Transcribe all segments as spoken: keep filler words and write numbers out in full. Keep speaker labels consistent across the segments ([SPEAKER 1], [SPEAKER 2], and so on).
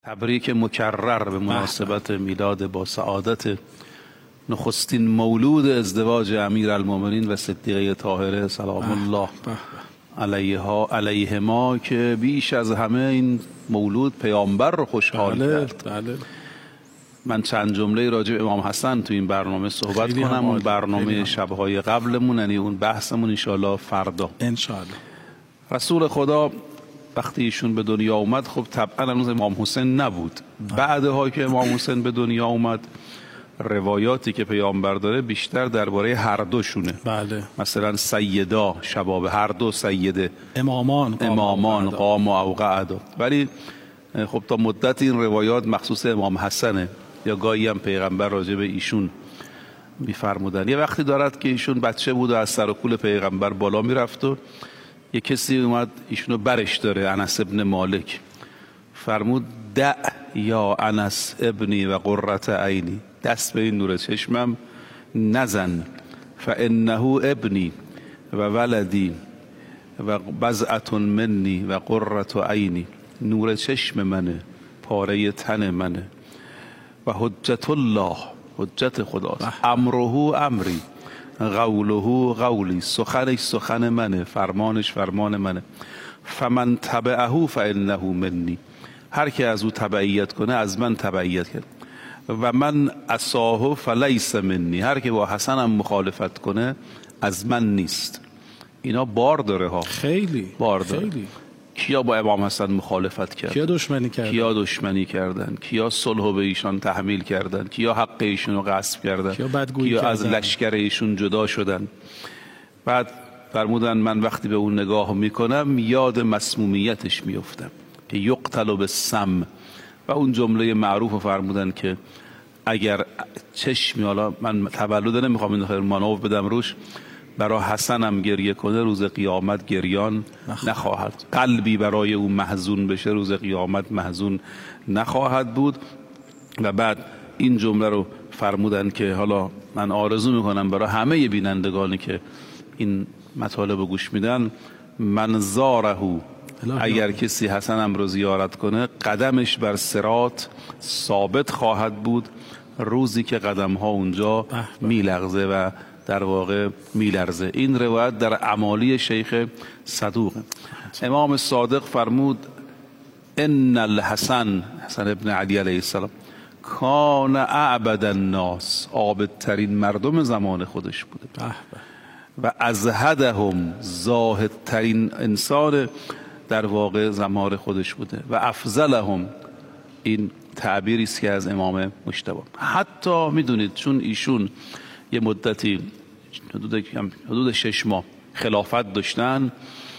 [SPEAKER 1] تبریک مکرر به مناسبت میلاد با سعادت نخستین مولود ازدواج امیرالمومنین و صدیقه طاهره سلام الله علیها علیهما که بیش از همه این مولود پیامبر رو خوشحال کرد.
[SPEAKER 2] بله.
[SPEAKER 1] من چند جمله راجع به امام حسن تو این برنامه صحبت کنم. اون برنامه شبهای قبلمون، یعنی اون بحثمون انشاءالله فردا
[SPEAKER 2] انشاءالله.
[SPEAKER 1] رسول خدا وقتی ایشون به دنیا اومد، خب طبعا هنوز امام حسین نبود. بعدها که امام حسین به دنیا اومد، روایاتی که پیامبر داره بیشتر درباره هر دوشونه.
[SPEAKER 2] بله.
[SPEAKER 1] مثلا سیدا شباب، هر دو سیده
[SPEAKER 2] امامان
[SPEAKER 1] امامان قام و اوقعدا. ولی خب تا مدت این روایات مخصوص امام حسنه، یا گاهی هم پیغمبر راجع به ایشون میفرمودن. یه وقتی دارد که ایشون بچه بود و از سر و کول پیغمبر بالا میرفت و یه کسی اومد ایشونو برش داره، انس ابن مالک. فرمود دع یا انس ابنی و قرة عینی، دست به این نور چشمم نزن، فانه ابنی و ولدی و بضعة منی و قرة عینی، نور چشم منه، پاره تن منه، و حجت الله، حجت خداست، امره امری، قوله قولی، سخنش سخن منه، فرمانش فرمان منه. فمن تبعه فانه منی، هر که از او تبعیت کنه از من تبعیت کرد. و من عصاه فلیس منی، هر که با حسنم مخالفت کنه از من نیست. اینا بار داره ها،
[SPEAKER 2] خیلی
[SPEAKER 1] بار داره.
[SPEAKER 2] خیلی.
[SPEAKER 1] کیا با امام حسن مخالفت کرد؟
[SPEAKER 2] کیا دشمنی کردن؟
[SPEAKER 1] کیا دشمنی کردن؟ کیا صلح به ایشان تحمیل کردن؟ کیا حق ایشون رو غصب کردن؟
[SPEAKER 2] کیا بدگویی
[SPEAKER 1] کیا
[SPEAKER 2] کردن؟
[SPEAKER 1] از لشکر ایشون جدا شدن؟ بعد فرمودن من وقتی به اون نگاه میکنم یاد مسمومیتش میفتم که یقتل بالسم. و اون جمله معروف فرمودن که اگر چشمی، حالا من تولد نمیخوام این خیر مانور بدم روش، برای حسنم گریه کنه روز قیامت گریان نخواهد. قلبی برای او محزون بشه روز قیامت محزون نخواهد بود. و بعد این جمله رو فرمودن که حالا من آرزو میکنم برای همه بینندگانی که این مطالب رو گوش میدن، من زاره، اگر کسی حسنم رو زیارت کنه قدمش بر صراط ثابت خواهد بود روزی که قدم ها اونجا میلغزه و در واقع میلرزه. این روایت در اعمالی شیخ صدوق. امام صادق فرمود ان الحسن، حسن ابن علی علیه السلام، کان اعبد الناس، عابدترین مردم زمان خودش بوده و ازهدهم، زاهدترین انسان در واقع زمان خودش بوده و افضلهم. این تعبیری است که از امام مجتبی. حتی میدونید چون ایشون یه مدتی حدود حدود شش ماه خلافت داشتن،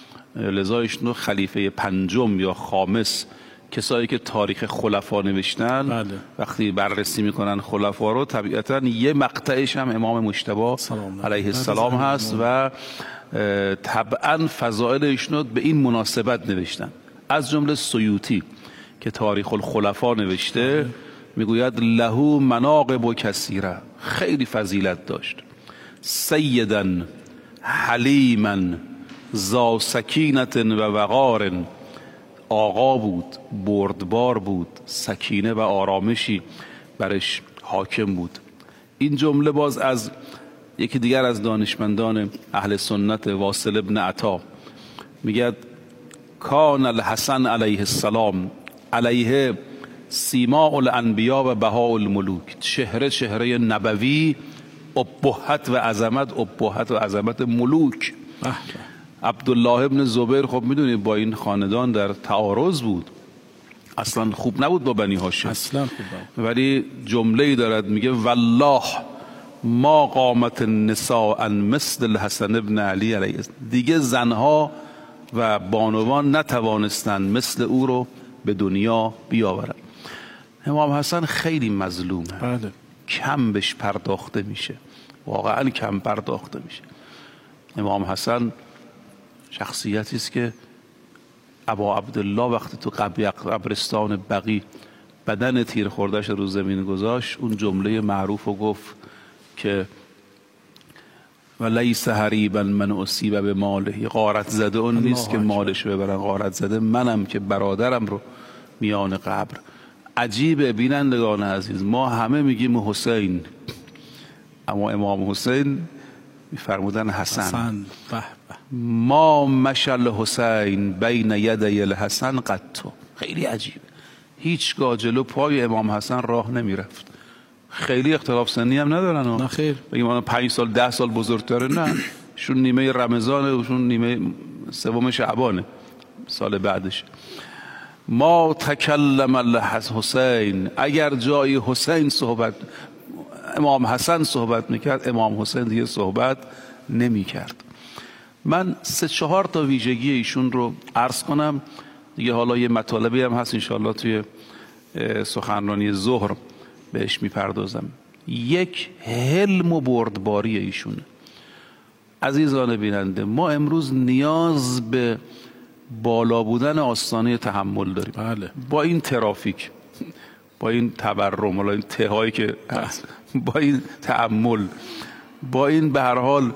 [SPEAKER 1] لذا ایشون خلیفه پنجم یا خامس، کسایی که تاریخ خلفا نوشتن
[SPEAKER 2] بله.
[SPEAKER 1] وقتی بررسی میکنن خلفا رو، طبیعتا یه مقطعش هم امام مجتبی علیه السلام هست و طبعا فضائل ایشون به این مناسبت نوشتن. از جمله سیوطی که تاریخ الخلفا نوشته میگوید له مناقب کثیره، خیلی فضیلت داشت. سیدا حلیما ذا سکینت و وقار، آقا بود، بردبار بود، سکینه و آرامشی برش حاکم بود. این جمله باز از یکی دیگر از دانشمندان اهل سنت، واصل ابن عطا، میگه کان الحسن علیه السلام علیه سیماء الانبیا و بهاء الملوک، چهره چهره نبوی، ابهت و عظمت، ابهت و عظمت ملوک. عبدالله ابن زبیر خب میدونید با این خاندان در تعارض بود، اصلا خوب نبود با بنی هاشم،
[SPEAKER 2] اصلا خوب نبود.
[SPEAKER 1] ولی جمله ای دارد میگه والله ما قامت النساء مثل الحسن ابن علی علیه السلام، دیگه زنها و بانوان نتوانستند مثل او رو به دنیا بیاورند. امام حسن خیلی مظلومه،
[SPEAKER 2] بله.
[SPEAKER 1] کم بهش پرداخته میشه، واقعا کم پرداخته میشه. امام حسن شخصیتی است که ابا عبدالله وقتی تو قبرستان بقیع بدن تیر خوردهش رو زمین گذاشت، اون جمله معروف رو گفت که و لیس حریبا من اصیب به ماله، غارت زده اون نیست که مالش ببرن، غارت زده منم که برادرم رو میان قبر عجیب بینندگان عزیز، ما همه میگیم حسین، اما امام حسین میفرمودن حسن.
[SPEAKER 2] حسن. به به.
[SPEAKER 1] ما مشل حسین بین یدی الحسن قطو. خیلی عجیبه، هیچگاه جلو پای امام حسن راه نمیرفت. خیلی اختلاف سنی هم ندارن.
[SPEAKER 2] نه خیر.
[SPEAKER 1] بگیم آن پنج سال ده سال بزرگتره، نه، شون نیمه رمضانه و شون نیمه سوم شعبانه سال بعدش. ما تکلم الحسین، اگر جای حسین صحبت امام حسن صحبت میکرد، امام حسین دیگه صحبت نمیکرد. من سه چهار تا ویژگی ایشون رو عرض کنم دیگه، حالا یه مطالبی هم هست انشاءالله توی سخنرانی ظهر بهش میپردازم. یک، حلم و بردباری ایشونه. عزیزان بیننده، ما امروز نیاز به بالا بودن آستانه تحمل داریم.
[SPEAKER 2] بله.
[SPEAKER 1] با این ترافیک، با این تورم، با این تهایی که هست، با این تحمل، با این به هر حال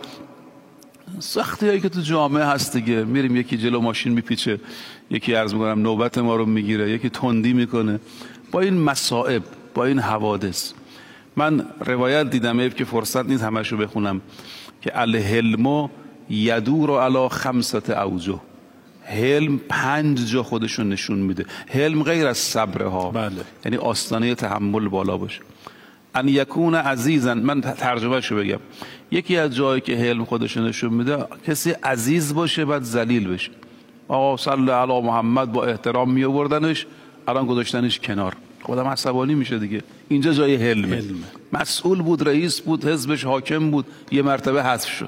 [SPEAKER 1] سختی هایی که تو جامعه هست دیگه، میریم یکی جلو ماشین میپیچه، یکی عرض میکنم نوبت ما رو میگیره، یکی تندی میکنه، با این مصائب، با این حوادث. من روایت دیدم، ایف که فرصت نیست همش رو بخونم، که الحلم یدور علی خمسة اوجه. حلم پنج جا خودشون نشون میده. حلم غیر از صبره ها،
[SPEAKER 2] بله.
[SPEAKER 1] یعنی آستانه تحمل بالا باشه. ان یکون عزیزا، من ترجمه شو بگم، یکی از جایی که حلم خودشون نشون میده کسی عزیز باشه بعد ذلیل بشه. آقا صلی علی محمد با احترام می آوردنش، الان گذاشتنش کنار، خودم عصبانی میشه دیگه. اینجا جای حلمه.
[SPEAKER 2] حلمه.
[SPEAKER 1] مسئول بود، رئیس بود، حزبش حاکم بود، یه مرتبه حذف شد.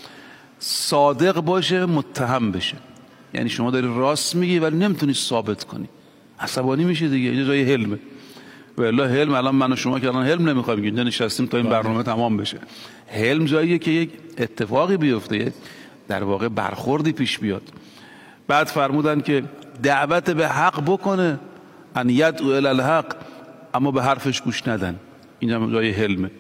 [SPEAKER 1] صادق باشه، متهم بشه، یعنی شما داری راست میگی ولی نمیتونی ثابت کنی، عصبانی میشه دیگه. اینجا جای حلمه. والله حلم، الان من و شما که الان حلم نمیخوایم، اینجا نشستیم تا این برنامه تمام بشه. حلم جاییه که یک اتفاقی بیفته، در واقع برخوردی پیش بیاد. بعد فرمودن که دعوت به حق بکنه، ان یدعو الی الحق، اما به حرفش گوش ندن، اینجا جای حلمه.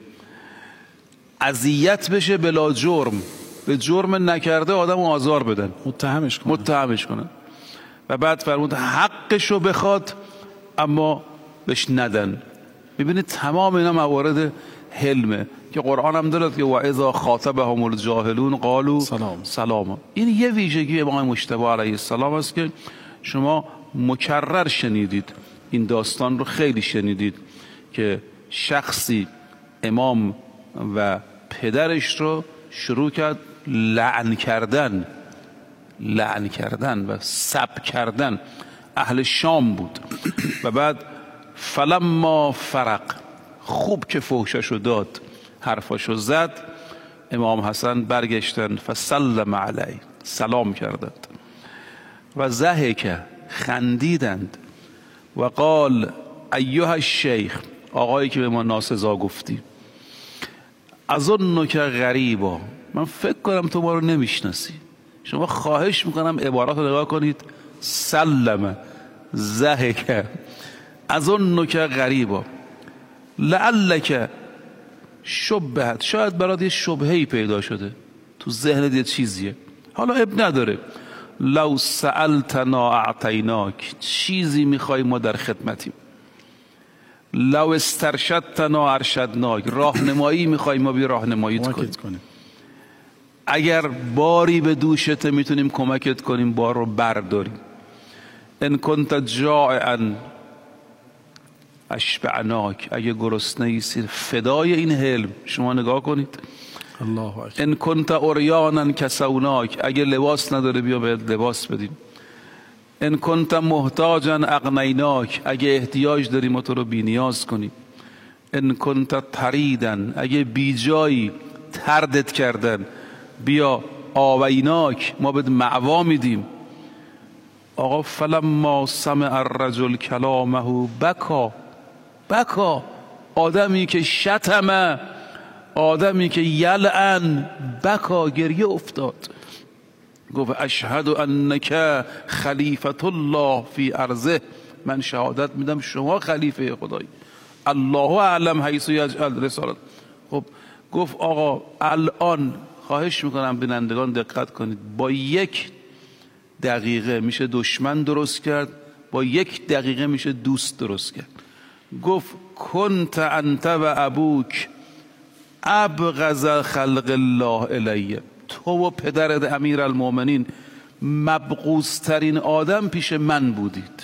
[SPEAKER 1] اذیت بشه بلا جرم، به جرم نکرده آدم آزار بدن،
[SPEAKER 2] متهمش کنن.
[SPEAKER 1] متهمش کنن. و بعد فرمود حقشو بخواد اما بهش ندن. ببینید تمام اینا موارد حلمه که قرآن هم دارد که و اذا خاطبهم الجاهلون قالوا
[SPEAKER 2] سلام.
[SPEAKER 1] سلاما. این یه ویژگی امام مجتبی علیه السلام است که شما مکرر شنیدید، این داستان رو خیلی شنیدید که شخصی امام و پدرش رو شروع کرد لعن کردن، لعن کردن و سب کردن. اهل شام بود. و بعد فلما فرق، خوب که فحششو داد، حرفاشو زد، امام حسن برگشتن فسلم علیه، سلام کردند و ضحک، خندیدند و قال ایها الشیخ، آقایی که به ما ناسزا گفتی، اظنک غریبا، من فکر کنم تو ما رو نمیشناسی. شما خواهش میکنم عبارات رو نگاه کنید، سلم، ضحک، اظنک غریبا، لعلک شبهت، شاید برات یه شبهه‌ای پیدا شده تو ذهنت، یه چیزیه، حالا اب نداره. لو سألتنا اعطیناک، چیزی میخوای ما در خدمتیم. لو استرشدتنا ارشدناک، راهنمایی میخوای ما بی راهنماییت کنیم. اگر باری به دوشت میتونیم کمکت کنیم، بار رو برداریم. ان کنت جائعا اشبعناک، اگه گرسنه ایسی، فدای این حلم. شما نگاه کنید.
[SPEAKER 2] الله اکبر.
[SPEAKER 1] ان کنت عریانا کسوناک، اگه لباس نداره بیا بهت لباس بدیم. ان کنت محتاجا اغنیناک، اگه احتیاج داری ما تو رو بی نیاز کنیم. ان کنت طریدا، اگه بی جایی تردت کردن، بیا آویناک، ما بهت معوا میدیم. آقا فلما سمع الرجل کلامه بکا، بکا، آدمی که شتمه، آدمی که یلعن، بکا، گریه افتاد. گفت اشهد انک خلیفة الله فی ارضه، من شهادت میدم شما خلیفه خدایی، الله اعلم حیث یجعل رسالت. خب گفت آقا الان خواهش میکنم بینندگان دقت کنید، با یک دقیقه میشه دشمن درست کرد، با یک دقیقه میشه دوست درست کرد. گفت کنت انت و ابوک ابغض خلق الله الیه، تو و پدرت امیرالمؤمنین مبغوض ترین آدم پیش من بودید،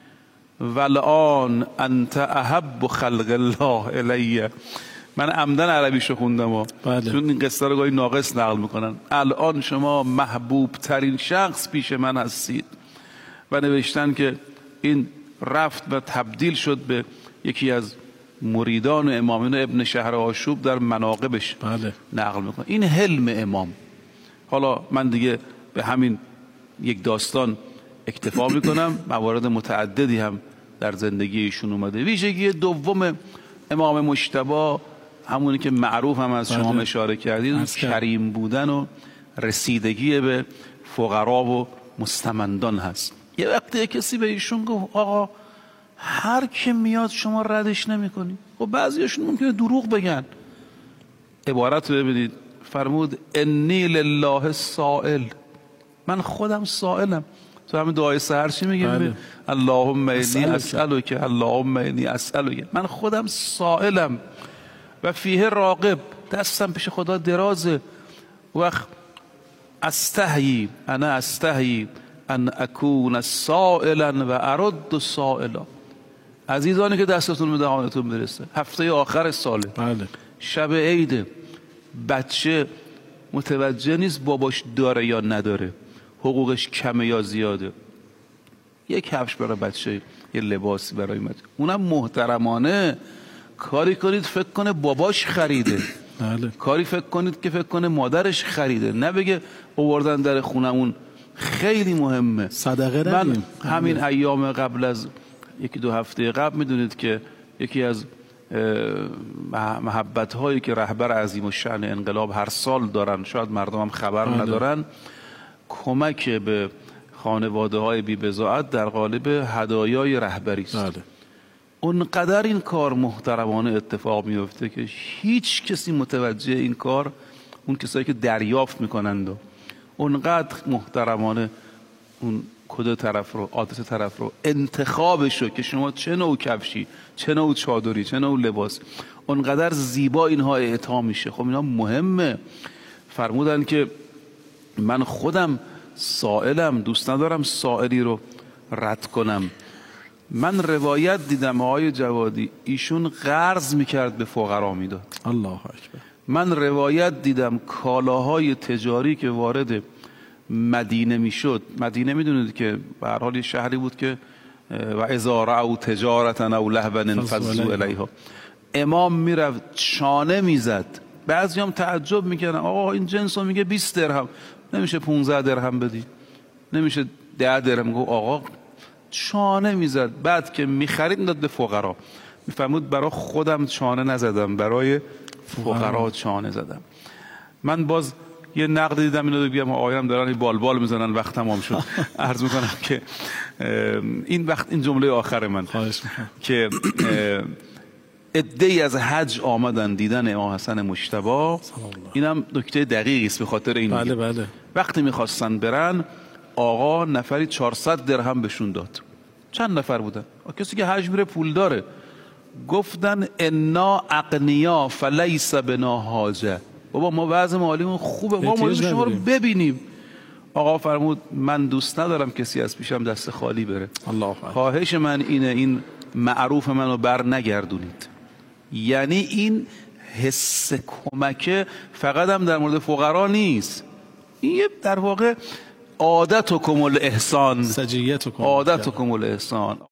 [SPEAKER 1] والآن انت احب خلق الله الیه. من عمدن عربیشو خوندم و
[SPEAKER 2] بله.
[SPEAKER 1] چون این قصه رو گاهی ناقص نقل میکنن. الان شما محبوب ترین شخص پیش من هستید. و نوشتن که این رفت و تبدیل شد به یکی از مریدان امام ابن شهر آشوب در مناقبش
[SPEAKER 2] بله.
[SPEAKER 1] نقل میکنه. این حلم امام. حالا من دیگه به همین یک داستان اکتفا میکنم. موارد متعددی هم در زندگی ایشون اومده. ویژگی دوم امام مجتبی همونی که معروف هم از شما
[SPEAKER 2] بله.
[SPEAKER 1] اشاره کردید، کریم بودن و رسیدگی به فقرا و مستمندان هست. یه وقتی کسی به ایشون گفت آقا هر که میاد شما ردش نمی کنی. خب بعضیشون ممکنه دروغ بگن. عبارت رو ببینید، فرمود انی لله سائل، من خودم سائلم. تو همین دعای سحر چی میگیم؟ بله. اللهم انی اسألک، اللهم انی اسألک، من خودم سائلم و فیه راغب، دستم پیش خدا درازه. وقت استحیی، انا استحیی ان اکون سائلا و ارد سائلا. عزیزانی که دستتون به دهانتون برسه، هفته آخر ساله،
[SPEAKER 2] بله.
[SPEAKER 1] شب عیده، بچه متوجه نیست باباش داره یا نداره، حقوقش کمه یا زیاده، یک کفش برای بچه، یه لباسی برای بچه، اونم محترمانه کاری کنید فکر کنه باباش خریده.
[SPEAKER 2] بله.
[SPEAKER 1] کاری فکر کنید که فکر کنه مادرش خریده، نه بگه آوردن در خونمون. خیلی مهمه.
[SPEAKER 2] صدقه
[SPEAKER 1] من
[SPEAKER 2] ردیم.
[SPEAKER 1] همین ایام قبل از یکی دو هفته قبل میدونید که یکی از محبت هایی که رهبر عظیم الشأن انقلاب هر سال دارن، شاید مردم هم خبر
[SPEAKER 2] بله.
[SPEAKER 1] ندارن، کمک به خانواده های بی بضاعت در قالب هدایای رهبری است.
[SPEAKER 2] بله.
[SPEAKER 1] اونقدر این کار محترمانه اتفاق میفته که هیچ کسی متوجه این کار، اون کسایی که دریافت میکنند و اونقدر محترمانه اون کد طرف رو، آدرس طرف رو، انتخابش رو که شما چه نوع کفشی، چه نوع چادری، چه نوع لباس، اونقدر زیبا اینها اعطا میشه. خب اینا مهمه. فرمودن که من خودم سائلم، دوست ندارم سائلی رو رد کنم. من روایت دیدم آقای جوادی ایشون قرض میکرد به فقرا میداد.
[SPEAKER 2] الله اکبر. من
[SPEAKER 1] روایت دیدم کالاهای تجاری که وارد مدینه میشد، مدینه میدونید که به هر حال شهری بود که و اذا رأوا تجارة او لهوا انفضوا الیها، امام میرفت چانه میزد. بعضی هم تعجب میکردن آقا این جنس رو میگه بیست درهم، نمیشه پونزده درهم بدی، نمیشه ده درهم. گفت آقا چانه میزد. بعد که میخرید داد به فقرا. میفهمود برای خودم چانه نزدم، برای فقرا چانه زدم. من باز یه نقد دیدم اینو بگم، آقایان دارن بال بال میزنن، وقت تمام شد. عرض میکنم که این وقت این جمله آخر من که عده‌ای از حج آمدن دیدن امام حسن مجتبی. اینم نکته دقیقی است به خاطر این.
[SPEAKER 2] بله بله.
[SPEAKER 1] وقتی میخواستن برن آقا نفری چهارصد درهم بهشون داد. چند نفر بودن؟ کسی که حج میره پول داره. گفتن انا اغنیا فلیس بنا حاجه. بابا ما وضع مالیمون خوبه، ما ما شما رو ببینیم. آقا فرمود من دوست ندارم کسی از پیشم دست خالی بره.
[SPEAKER 2] الله.
[SPEAKER 1] خواهش من اینه این معروف منو بر نگردونید. یعنی این حس کمک فقط هم در مورد فقرا نیست، این در واقع عادتکم الاحسان،
[SPEAKER 2] سجیتکم
[SPEAKER 1] عادتکم الاحسان.